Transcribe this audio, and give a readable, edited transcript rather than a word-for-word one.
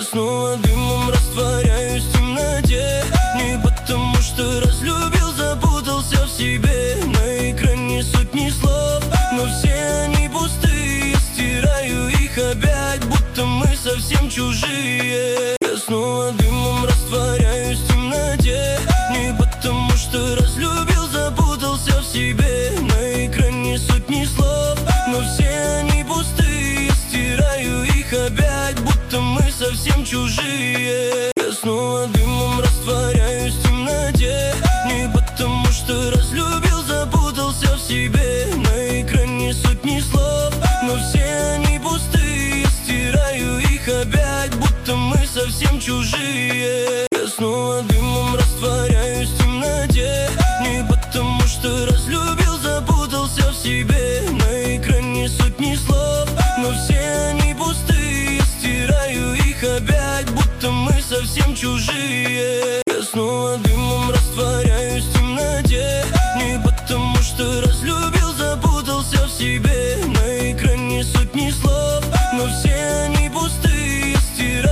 снова дымом растворяюсь в темноте. Не потому что разлюбил, запутался в себе. На экране сотни слов, но все они пустые. Я стираю их опять, будто мы совсем чужие. Я снова дымом растворяюсь в темноте. Не потому что разлюбил, запутался в себе. На экране сотни слов, но все они пустые. Я стираю их опять, будто мы совсем чужие. Я снова дымом растворяюсь в темноте. Не потому что разлюбил, запутался в себе. На экране сотни слов, но все они пустые. Я стираю их опять, будто мы совсем чужие. Я снова дымом растворяюсь в темноте. Не потому что разлюбил, запутался в себе. На экране сотни слов, но все они пустые. Я стираю их опять, будто мы совсем чужие. Я снова дымом растворяюсь в темноте. Не потому что разлюбил, запутался в себе. На экране сотни слов,